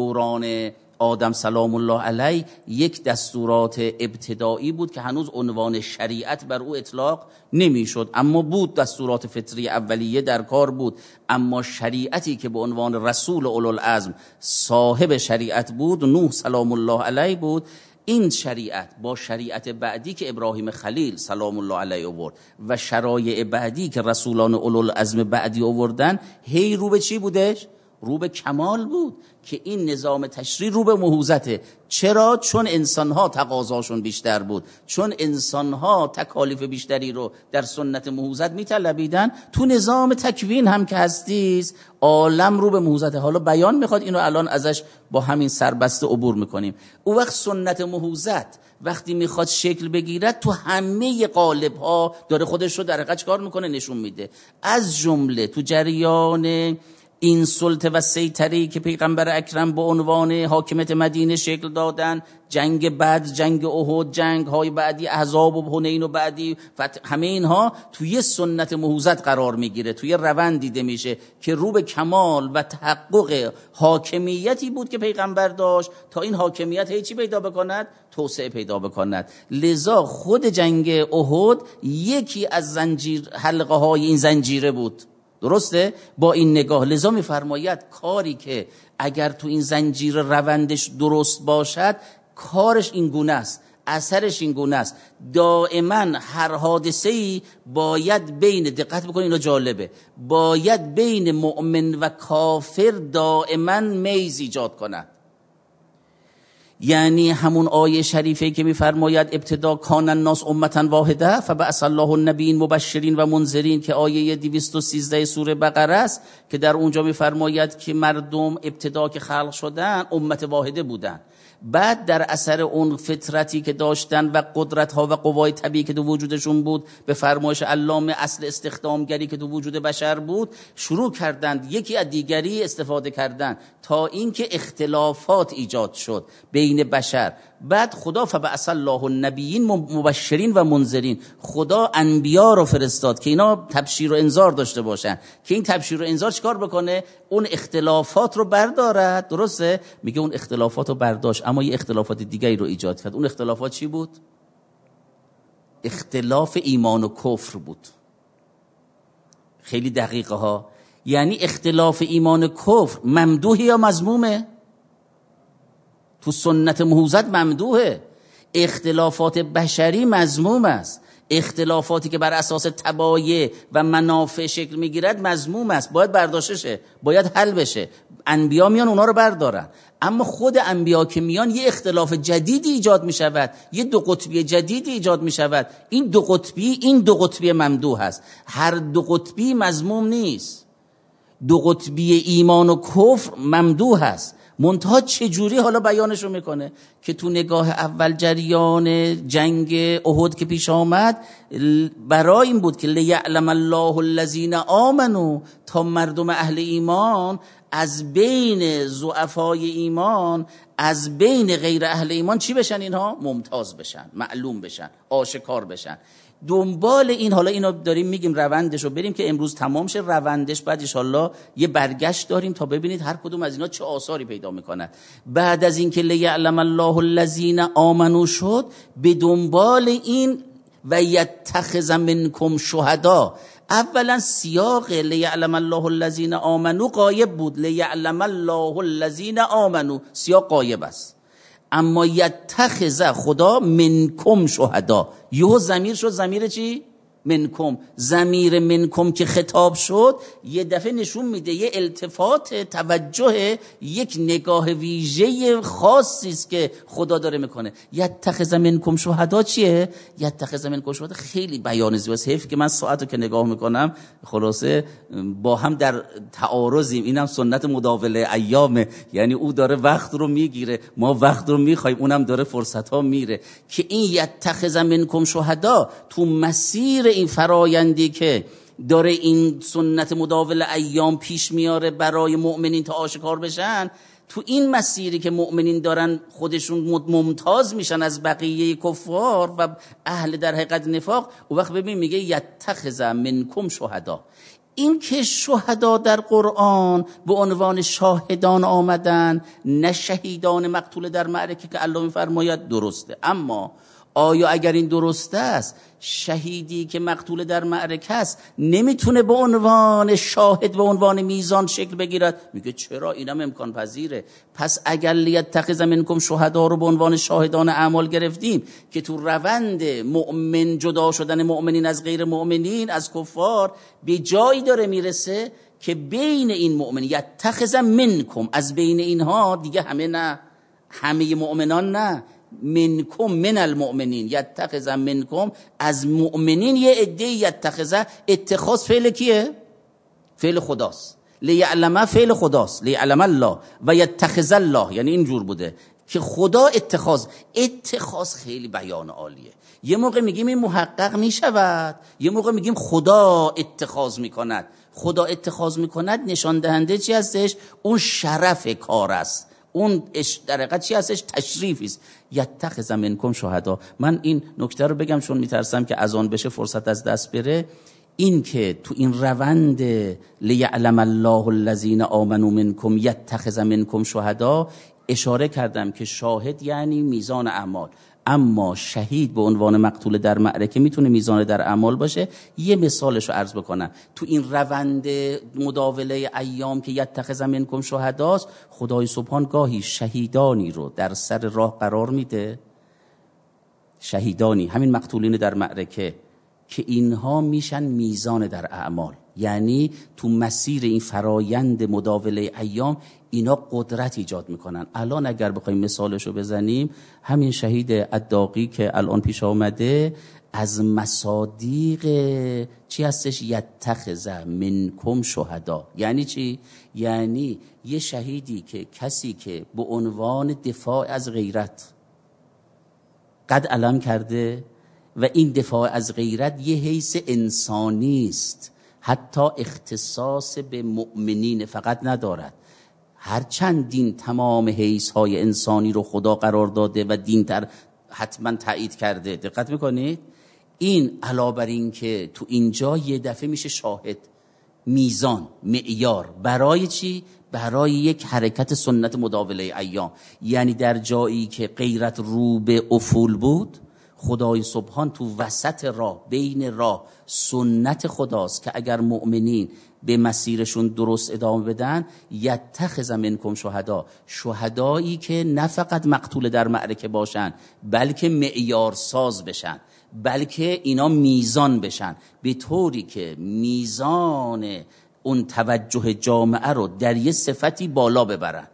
دوران آدم سلام الله علیه، یک دستورات ابتدایی بود که هنوز عنوان شریعت بر او اطلاق نمیشد، اما بود دستورات فطری اولیه در کار بود. اما شریعتی که به عنوان رسول اولوالعزم صاحب شریعت بود نوح سلام الله علیه بود. این شریعت با شریعت بعدی که ابراهیم خلیل سلام الله علیه آورد و شرایع بعدی که رسولان اولوالعزم بعدی آوردن، هی رو به چی بودش؟ رو به کمال بود که این نظام تشریع رو به مهوزته. چرا؟ چون انسانها تقاضاشون بیشتر بود، چون انسانها تکالیف بیشتری رو در سنت مهوزت میطلبیدن. تو نظام تکوین هم که هستیست، عالم رو به مهوزته. حالا بیان میخواد، اینو الان ازش با همین سربسته عبور میکنیم. او وقت سنت مهوزت وقتی میخواد شکل بگیرد، تو همه قالب ها داره خودش رو در حقیقت کار میکنه، نشون میده. از جمله تو جریان این سلطه و سیطری که پیغمبر اکرم به عنوان حاکمیت مدینه شکل دادن، جنگ بدر، جنگ احد، جنگ های بعدی احزاب و حنین و بعدی فتح، همه اینها توی سنت مهوزت قرار میگیره، توی روند دیده میشه که رو به کمال و تحقق حاکمیتی بود که پیغمبر داشت تا این حاکمیت هیچی پیدا بکند، توسعه پیدا بکند. لذا خود جنگ احد یکی از زنجیر حلقه های این زنجیره بود. درسته؟ با این نگاه لذا میفرماید کاری که اگر تو این زنجیر روندش درست باشد، کارش این گونه است، اثرش این گونه است. دائما هر حادثه‌ای باید بین، دقت بکنید اینو جالبه، باید بین مؤمن و کافر دائما میز ایجاد کند. یعنی همون آیه شریفه که میفرماید ابتدا کان الناس امتا واحده فبعث الله النبیین مبشرین و منذرین، که آیه دویست و سیزده سوره بقره است، که در اونجا میفرماید که مردم ابتدا که خلق شدن امت واحده بودن، بعد در اثر اون فطرتی که داشتن و قدرت ها و قوای طبیعی که تو وجودشون بود، به فرمایش علامه اصل استخدامگری که تو وجود بشر بود، شروع کردند یکی از دیگری استفاده کردن تا اینکه اختلافات ایجاد شد بین بشر. بعد خدا فبعث الله النبیین مبشرین و منذرین، خدا انبیا رو فرستاد که اینا تبشیر و انذار داشته باشن، که این تبشیر و انذار چیکار بکنه؟ اون اختلافات رو بردارد. درسته؟ میگه اون اختلافات رو برداشت، اما یه اختلافات دیگری رو ایجاد کرد. اون اختلافات چی بود؟ اختلاف ایمان و کفر بود. خیلی دقیقه ها. یعنی اختلاف ایمان و کفر ممدوح یا مذمومه؟ تو سنت موحوزت ممدوحه. اختلافات بشری مذموم است. اختلافاتی که بر اساس تبایع و منافع شکل میگیرد مذموم است، باید برداشته شه، باید حل بشه. انبیا میان اونا رو بردارن، اما خود انبیا که میان یه اختلاف جدیدی ایجاد میشود، یه دو قطبی جدیدی ایجاد میشود. این دو قطبی این دو قطبی ممدوح است. هر دو قطبی مذموم نیست. دو قطبی ایمان و کفر ممدوح است. منتها چجوری حالا بیانشو میکنه که تو نگاه اول جریان جنگ احد که پیش آمد برای این بود که لیعلم الله الذین آمنوا، تا مردم اهل ایمان از بین ضعفای ایمان، از بین غیر اهل ایمان چی بشن؟ اینها ممتاز بشن، معلوم بشن، آشکار بشن. دنبال این حالا اینو داریم میگیم روندش رو بریم که امروز تمام شه روندش، بعد انشالله یه برگشت داریم تا ببینید هر کدوم از اینا چه آثاری پیدا میکنن. بعد از این که لیعلم الله الذین آمنوا شد، به دنبال این و یتخذ منکم شهدا. اولا سیاق لیعلم الله الذین آمنوا غایب بود، لیعلم الله الذین آمنوا سیاق غایب است، اما یتخذ خدا منکم شهدا، یهو ضمیر شد ضمیر چی؟ منکم. ضمیر منکم که خطاب شد یه دفعه نشون میده یه التفات توجه، یک نگاه ویژه خاصی است که خدا داره میکنه. یتخذ منکم شهدا چیه؟ یتخذ منکم شهدا خیلی بیان زیباست. حیف که من ساعتو که نگاه میکنم خلاصه با هم در تعارضیم. اینم سنت مداوله ایامه، یعنی او داره وقت رو میگیره، ما وقت رو میخوایم، اونم داره فرصت ها میره. که این یتخذ منکم شهدا تو مسیر این فرایندی که داره این سنت مداول ایام پیش میاره برای مؤمنین تا آشکار بشن، تو این مسیری که مؤمنین دارن خودشون ممتاز میشن از بقیه کفار و اهل در حقیقت نفاق، و وقت ببین میگه یتخذ منکم شهدا. این که شهدا در قرآن به عنوان شاهدان آمدن، نه شهیدان مقتول در معرکه که الله میفرماید درسته. اما آیا اگر این درسته است، شهیدی که مقتول در معرکه است نمیتونه به عنوان شاهد به عنوان میزان شکل بگیرد؟ میگه چرا؟ اینم امکان پذیره. پس اگر لیتخذ منکم شهدا رو به عنوان شاهدان اعمال گرفتیم که تو روند مؤمن جدا شدن مؤمنین از غیر مؤمنین از کفار به جایی داره میرسه که بین این مؤمن یتخذ منکم، از بین اینها دیگه همه نه، همه مؤمنان نه، منکم من المؤمنین، یتخذ منکم از مؤمنین یه عده یتخذ. اتخاذ فعل کیه؟ فعل خداست. لیعلم فعل خداست، لیعلم الله و یتخذ الله، یعنی اینجور بوده که خدا اتخاذ. اتخاذ خیلی بیان عالیه. یه موقع میگیم این محقق میشود، یه موقع میگیم خدا اتخاذ میکند. خدا اتخاذ میکند نشان دهنده چی هستش؟ اون شرف کار است، اون در حقیقت چی هستش؟ تشریفی است. یتخذ منکم شهدا. من این نکته رو بگم چون میترسم که از آن بشه فرصت از دست بره. این که تو این روند لیعلم الله الذین آمنوا منکم یتخذ منکم شهدا اشاره کردم که شاهد یعنی میزان اعمال، اما شهید به عنوان مقتول در معرکه میتونه میزان در اعمال باشه. یه مثالش رو عرض بکنم. تو این روند مداوله ایام که یتخذ منکم شهداست، خدای سبحان گاهی شهیدانی رو در سر راه قرار میده، شهیدانی همین مقتولین در معرکه که اینها میشن میزان در اعمال. یعنی تو مسیر این فرایند مداوله ایام اینا قدرت ایجاد میکنن. الان اگر بخوایم مثالشو بزنیم، همین شهید الداغی که الان پیش آمده از مصادیق چی هستش؟ یتخذ منکم شهدا. یعنی چی؟ یعنی یه شهیدی که کسی که به عنوان دفاع از غیرت قد علم کرده و این دفاع از غیرت یه حیث انسانی است، حتی اختصاص به مؤمنین فقط ندارد. هرچند دین تمام حیث های انسانی رو خدا قرار داده و دین تر حتما تایید کرده، دقت میکنید؟ این علاوه بر این که تو اینجا یه دفعه میشه شاهد، میزان، معیار. برای چی؟ برای یک حرکت سنت مداوله ایام. یعنی در جایی که غیرت رو به افول بود، خدای سبحان تو وسط راه، بین راه، سنت خداست که اگر مؤمنین به مسیرشون درست ادامه بدن، یتخذ منکم شهدا، شهدایی که نه فقط مقتول در معرکه باشن بلکه معیار ساز بشن، بلکه اینا میزان بشن، به طوری که میزان اون توجه جامعه رو در یه صفتی بالا ببرن،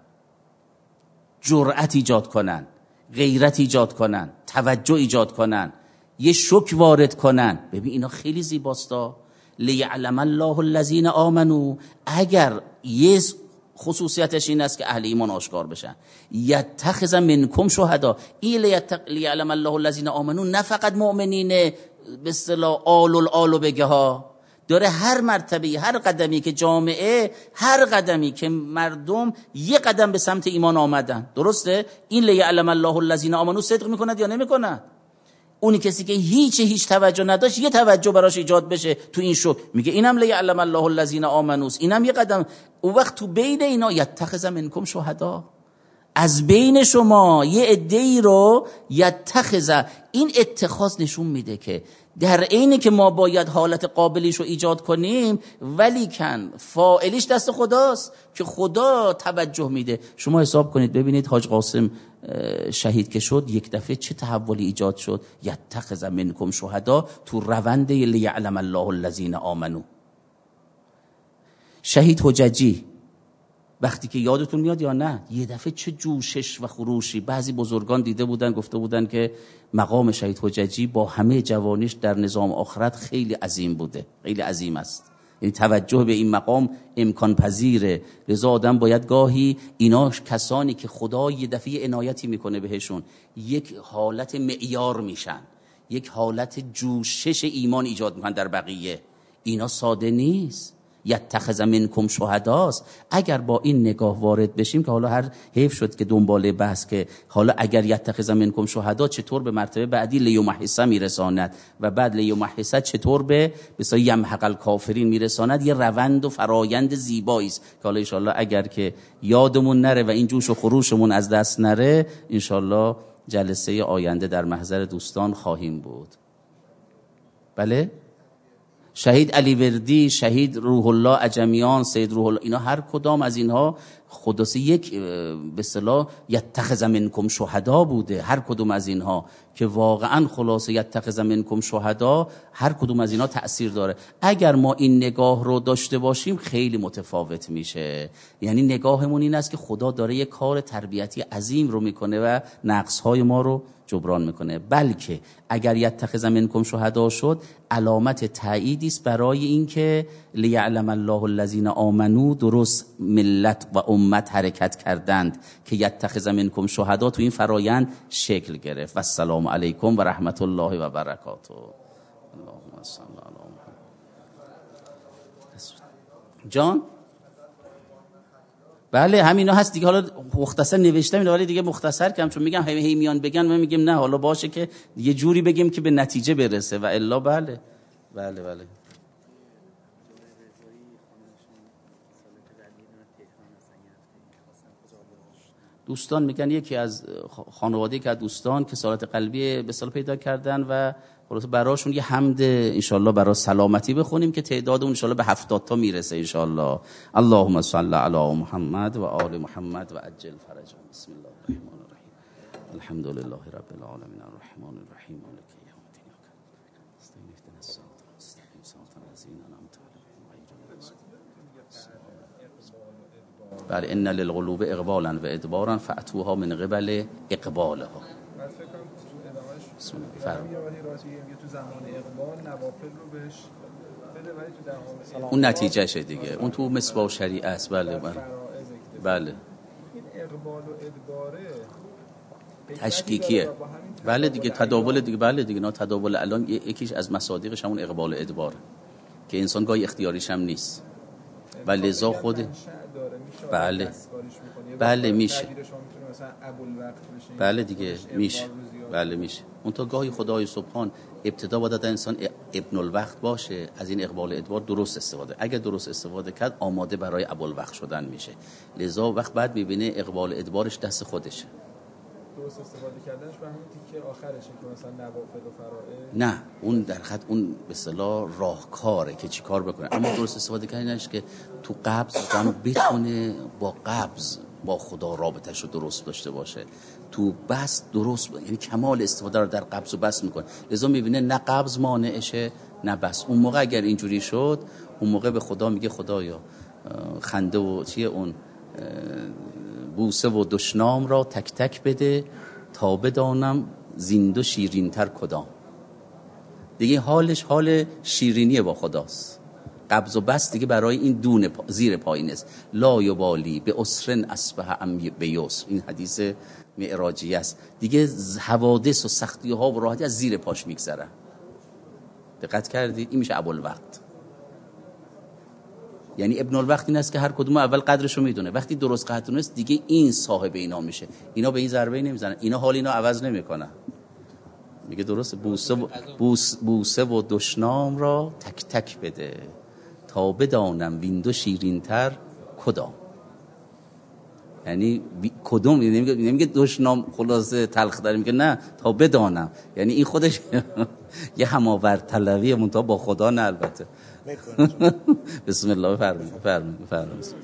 جرأت ایجاد کنن، غیرت ایجاد کنن، توجه ایجاد کنن، یه شک وارد کنن. ببین اینا خیلی زیباستا. لیعلم الله الذین آمنو، اگر یه خصوصیتش این است که اهل ایمان آشکار بشن. یتخذ منکم شهدا، این لیعلم الله الذین آمنو نه فقط مؤمنین به اصطلاح آل الآل بگه ها، داره هر مرتبه، هر قدمی که جامعه، هر قدمی که مردم یه قدم به سمت ایمان آمدن، درسته؟ این لیعلم الله الذین آمنو صدق میکند یا نمیکند؟ اونی کسی که هیچ هیچ توجه نداشت یه توجه براش ایجاد بشه تو این شو، میگه اینم لیعلم الله الذین آمنوس، اینم یه قدم. اون وقت تو بین اینا یتخذ منکم شهدا، از بین شما یه عده‌ای رو یتخذ. این اتخاذ نشون میده که در عینی که ما باید حالت قابلیش رو ایجاد کنیم، ولی کن فاعلیش دست خداست که خدا توجه میده. شما حساب کنید ببینید حاج قاسم شهید که شد، یک دفعه چه تحولی ایجاد شد. یتخذ منکم شهدا تو روند لیعلم الله الذین آمنو. شهید حججی وقتی که یادتون میاد یا نه، یه دفعه چه جوشش و خروشی. بعضی بزرگان دیده بودن، گفته بودن که مقام شهید حججی با همه جوانیش در نظام آخرت خیلی عظیم بوده، خیلی عظیم است. یعنی توجه به این مقام امکان پذیره. لذا آدم باید گاهی اینا کسانی که خدا یه دفعه عنایتی میکنه بهشون، یک حالت معیار میشن، یک حالت جوشش ایمان ایجاد میکنن در بقیه. اینا ساده نیست. یتخذ منکم شهداست. اگر با این نگاه وارد بشیم که حالا هر حیف شد که دنباله بحث که حالا اگر یتخذ منکم شهدا چطور به مرتبه بعدی لیمحص میرساند و بعد لیمحص چطور به بسا یمحق الکافرین میرساند، یه روند و فرایند زیبایی است که حالا ان شاء الله اگر که یادمون نره و این جوش و خروشمون از دست نره، ان شاء الله جلسه آینده در محضر دوستان خواهیم بود. بله؟ شهید علی وردی، شهید روح الله عجمیان، سید روح الله، اینا هر کدام از اینها خلاصه یک به اصطلاح یتخذ منکم شهدا بوده. هر کدوم از اینها که واقعا خلاصه یتخذ منکم شهدا، هر کدوم از اینها تأثیر داره. اگر ما این نگاه رو داشته باشیم خیلی متفاوت میشه. یعنی نگاهمون این است که خدا داره یک کار تربیتی عظیم رو میکنه و نقصهای ما رو جبران میکنه. بلکه اگر یتخذ منکم شهدا شد، علامت تأییدی است برای اینکه لیعلم الله الذین آمنو درست ملت و امت حرکت کردند که یتخذ منکم شهدا تو این فرایند شکل گرفت. و السلام علیکم و رحمت الله و برکاته. اللهم صل علی محمد. جان بله همینا هست دیگه. حالا مختصر نوشتم اینا، ولی دیگه مختصر کم، چون میگم هی میان بگن ما میگیم نه، حالا باشه که یه جوری بگیم که به نتیجه برسه و الا بله بله بله. دوستان میگن یکی از خانواده که از دوستان که سالات قلبی به اصطلاح پیدا کردن و خلاص براشون یه حمد انشالله برای سلامتی بخونیم که تعدادمون انشالله به هفتاد تا میرسه انشالله. اللهم صل علی محمد و آل محمد و عجل فرجهم. بسم الله الرحمن الرحیم. الحمد لله رب العالمین الرحمن الرحیم مالک یوم الدین. بله ان للقلوب اقبالا و ادبارا فاتوها من قبل اقبالها. بسم الله. فرمایید. تو زمان اقبال نوافل رو بهش بده ولی تو دهان اون نتیجهشه دیگه. اون تو مصباح شریعه است. بله بله. بله. این اقبال و ادباره تشکیکیه. بله دیگه تداول دیگه. بله دیگه نه تداول الان یکیش از مصادیقش همون اقبال و ادباره که انسان گاهی اختیاریش هم نیست و لذا خود بله بله میشه بله دیگه میشه بله میشه. اون تا گاهی خدای سبحان ابتدا باید در انسان ابن الوقت باشه، از این اقبال و ادبار درست استفاده. اگر درست استفاده کرد آماده برای ابوالوقت شدن میشه. لذا وقت بعد میبینه اقبال و ادبارش دست خودشه. درست استفاده کردنش به همون تیکه آخرشه که مثلا نوافل و فرائض نه اون در خط اون به اصطلاح راهکاره که چی کار بکنه، اما درست استفاده کردنش که تو قبض هم بتونه با قبض با خدا رابطه‌اش رو درست داشته باشه، تو بست درست با... یعنی کمال استفاده رو در قبض و بست میکنه. لذا میبینه نه قبض مانعشه نه بست. اون موقع اگر اینجوری شد اون موقع به خدا میگه خدایا خنده و چیه اون بوسه و دشنام را تک تک بده تا بدانم زیند و شیرین تر کدام. دیگه حالش حال شیرینیه با خداست. قبض و بست دیگه برای این دون پا... زیر پایین است. لا یبالی به اسرن اصبح ام به یسر، این حدیث معراجی است. دیگه حوادث و سختی ها و راحتی از زیر پاش میگذره. دقت کردید؟ این میشه ابوالوقت. یعنی ابن الوقت این است که هر کدوم اول قدرشو میدونه، وقتی درست قدر دونست دیگه این صاحب اینا میشه. اینا به این ضربه نمیزنن، اینا حال اینا عوض نمیکنن. میگه درست بوسه و بوس بوسه و دشنام را تک تک بده تا بدانم ویندو شیرین‌تر کدام. یعنی بی... کدوم نمیگه نمیگه دشنام خلاصه تلخ داره، میگه نه تا بدانم. یعنی این خودش یه هماورد طلبیه منتها با خدا نه البته. بسم الله فرمایید فرمایید فرمایید.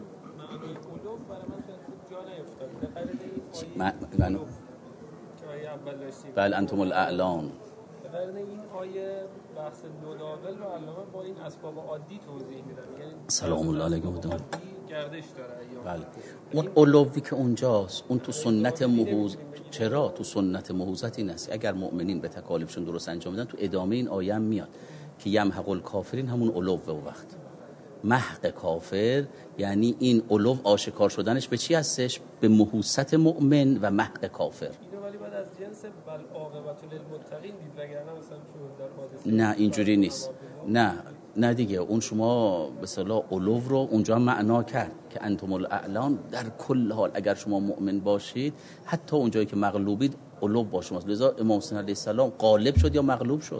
من من بله انتم الاعلان. در این آیه بحث نوناول رو علامه با این اسباب عادی توضیح میدن. یعنی سلام الله علیکم گردش داره. بله اون علوی که اونجاست اون تو سنت محوز. چرا تو سنت محوزت این است اگر مؤمنین به تکالیفشون درست انجام بدن تو ادامه این آیه هم میاد که یمحق الکافرین همون علو و وقت محق کافر، یعنی این علو آشکار شدنش به چی هستش؟ به محوست مؤمن و محق کافر. اینو ولی بعد از جنس بل عاقبت للمتقین دید، وگرنه مثلا چون در حادثه نه اینجوری نیست. نه نه دیگه اون شما به اصطلاح علو رو اونجا معنا کرد که انتم الاعلان در کل حال اگر شما مؤمن باشید حتی اونجایی که مغلوبید علو با شماست. لذا امام حسین علیه السلام غالب شد یا مغلوب شد؟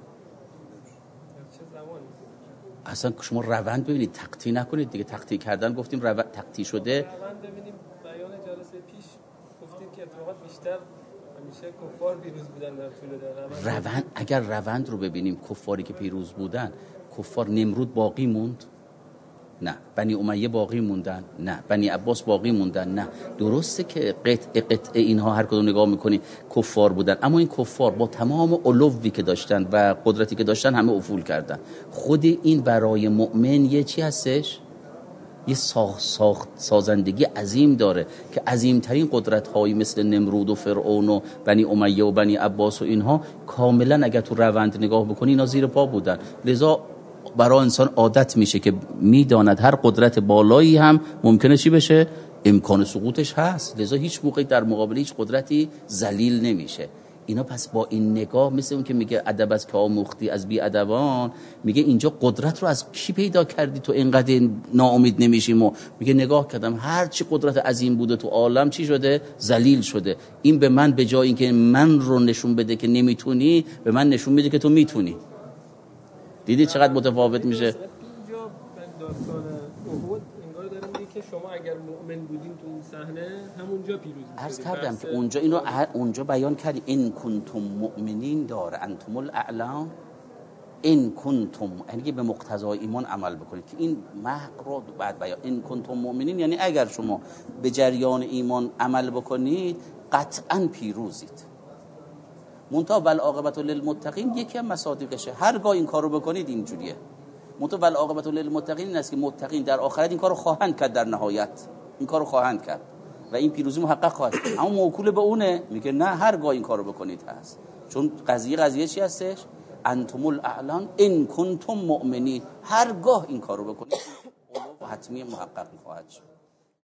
اصلا شما روند ببینید، تقطیع نکنید دیگه. تقطیع کردن گفتیم روند تقطیع شده. روند ببینیم بیان جلسه پیش گفتیم که اتفاقات بیشتر همیشه کفار پیروز بودن در طول روند. روند اگر روند رو ببینیم کفاری که پیروز بودن، کفار نمرود باقی موند؟ نه. بنی امیه باقی موندن؟ نه. بنی عباس باقی موندن؟ نه. درسته که قطع قطع اینها هر کدوم نگاه میکنی کفار بودن، اما این کفار با تمام علوی که داشتن و قدرتی که داشتن همه افول کردن. خود این برای مؤمن یه چی هستش؟ یه ساخت ساخت سازندگی عظیم داره که عظیمترین قدرت هایی مثل نمرود و فرعون و بنی امیه و بنی عباس و اینها کاملا اگر تو روند نگاه بکنی اینا زیر پا بودن. لذا برای انسان عادت میشه که میداند هر قدرت بالایی هم ممکنه چی بشه؟ امکان سقوطش هست. لذا هیچ موقعی در مقابل هیچ قدرتی ذلیل نمیشه. اینا پس با این نگاه مثل اون که میگه ادب از که آموختی از بی ادبان، میگه اینجا قدرت رو از کی پیدا کردی تو اینقدر ناامید نمیشیم؟ و میگه نگاه کردم هر چی قدرت عظیم بوده تو عالم چی شده؟ ذلیل شده. این به من به جای اینکه من رو نشون بده که نمیتونی، به من نشون میده که تو میتونی. دیدی چقدر متفاوت میشه؟ اینجا داستان احد انگار داره میگه که شما اگر مؤمن بودین تو اون صحنه همونجا پیروز میشدید. عرض کردم که اونجا اینو اونجا بیان کردی ان کنتم مؤمنین داره انتم الاعلام ان کنتم، یعنی به مقتضای ایمان عمل بکنید که این محق رو بعد بیان. ان کنتم مؤمنین یعنی اگر شما به جریان ایمان عمل بکنید قطعا پیروزید. منتها بل عاقبت للمتقین یکی از مصادیقشه. هرگاه این کارو بکنید اینجوریه. متو والعاقبت للمتقین این است که متقین در آخرت این کارو خواهند کرد، در نهایت این کارو خواهند کرد و این پیروزی محقق خواهد شد. اما موکول به اونه میگه نه هرگاه این کارو بکنید هست، چون قضیه قضیه چی هستش؟ انتم الاعلان ان کنتم مؤمنین، هرگاه این کارو بکنید حتمی محقق خواهد شد.